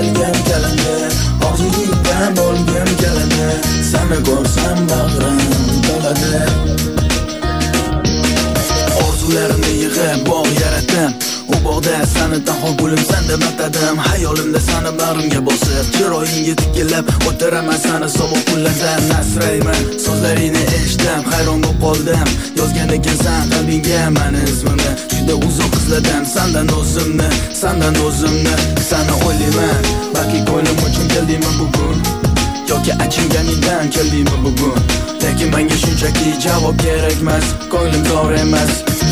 bilgim keladi, orzuyingdan bo'lgim keladi, seni ko'rsam bag'rim to'ladi. Orzularimni yig'ib bog' yaratdim, u bog'da seni tanho gulim san deb atadim. Hayolimda seni bag'rimga bosib, chiroyingga tikilib o'tiraman seni sovuq kunlardan asrayman. So'zlaringni eshitdim, hayron bo'lib qoldim. Yozgan ekansan qalbingga meni ismimni, juda uzoq izladim sandan o'zimni, seni o'ylayman. Balki ko'nglim uchun keldingmi bugun, yoki achinganingdan keldingmi bugun. Lekin menga shunchaki javob kerakmas, ko'nglim zor emas.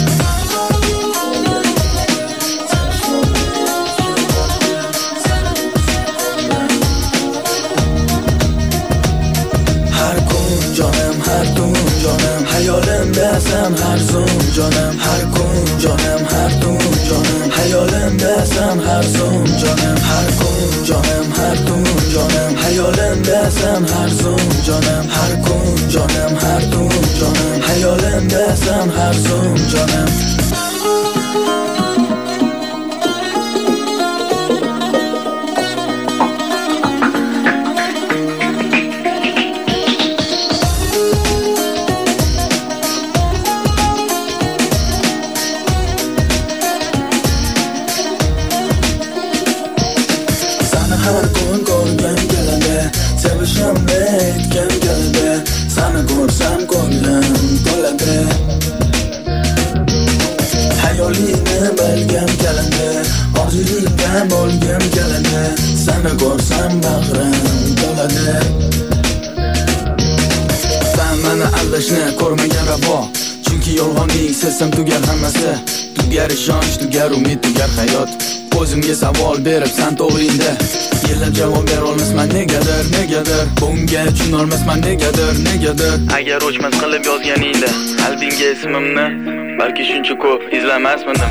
Har kun jonim, har tun jonim, hayolimda sen har zum jonim. Har kun jonim, har tun jonim, hayolimda sen har zum jonim. Har kun jonim, har tun jonim, hayolimda sen har zum jonim. Har kun jonim, har tun jonim, hayolimda sen har zum jonim. Har kun ko'rgim keladi, sevishimni aytgim keladi, seni ko'rsam ko'nglim to'ladi. Hayolingni bilgim keladi, orzuyingdan bo'lgim keladi, seni ko'rsam bag'rim to'ladi. Sen meni aldashni ko'rmagan ravo, chunki yolg'onlik sezsam tugar hammasi. Tugar ishonch, tugar umid, tugar hayot. O'zimga savol berib sen to'g'ringda, yillab javob bera olmasman negadir. Bunga tushunolmasman negadir. Agar o'chmas qilib yozganingda qalbingga ismimni, balki shuncha ko'p izlamasmidim.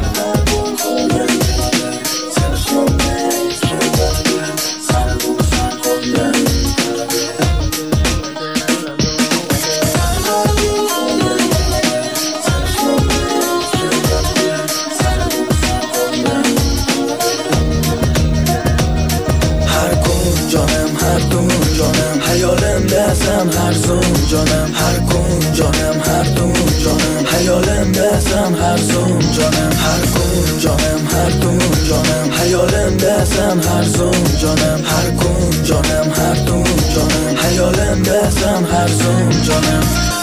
Hayolimda sen har zum jonim. Har kun jonim, har tun jonim, hayolimda sen har zum jonim. Har kun jonim, har tun jonim, hayolimda sen har zum jonim. Har kun jonim, har tun jonim, hayolimda sen har zum jonim.